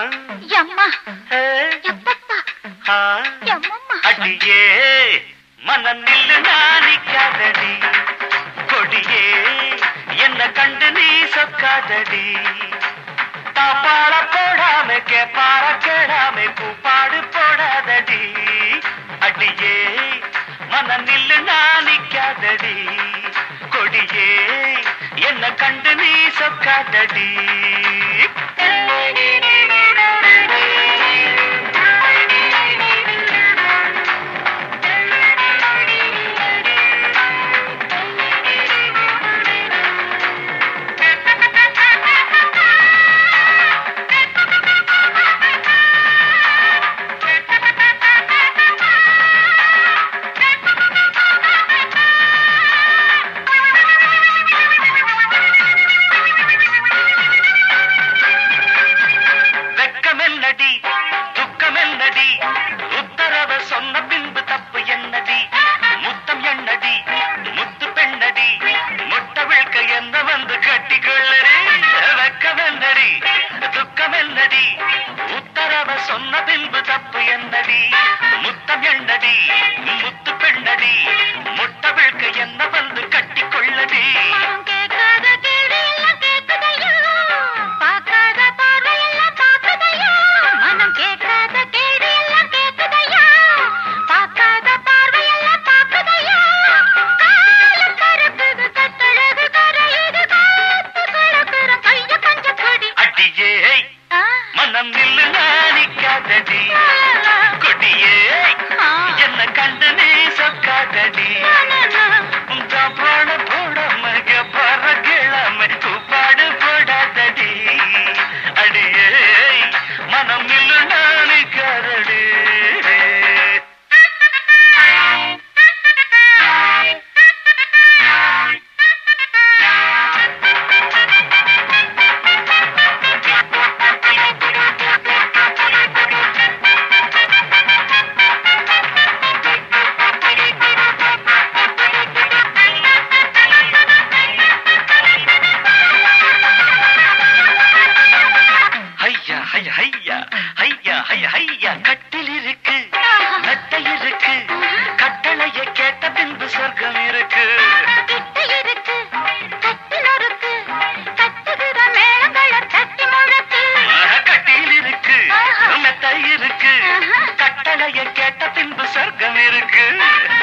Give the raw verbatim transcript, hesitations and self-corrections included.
எம்மா எப்பத்தா எம்மம்மா அடியே மனம் நில்லு நாணிக்காதடி கொடியே என்ன கண்டு நீ சொக்காதடி தாப்பாள போடாம கேப்பார கேடாம கூப்பாடு போடாதடி அடியே மனம் நில்லு நாணிக்காதடி கொடியே என்ன கண்டு நீ சொக்காதடி உத்தரவ சொன்ன பின்பு தப்பு என்னடி முத்தம் என்னடி முத்து பெண்ணடி முட்டை விழ்க்க என்ன வந்து கட்டிக்கொள்ளடி வெக்கமென்னடி துக்கமென்னடி உத்தரவ சொன்ன பின்பு தப்பு என்னடி முத்தம் என்னடி முத்து பெண்ணடி முட்டை விழ்க்க என்ன வந்து கட்டிக்கொள்ளடி மனம் நில்லு நாணிக்காதடி கொடியே என்ன கண்டு நீ சொக்காதடி பாட போடாம பற கிழமை கூப்பாடு போடாதடி அடியே மனம் நில்லு நாணிக்காதடி கட்டில் இருக்கு நட்டை இருக்கு கட்டளைய கேட்ட பின்பு சொர்க்கம் இருக்கு கட்டில் இருக்கு நட்டை இருக்கு கட்டளைய கேட்ட பின்பு சொர்க்கம் இருக்கு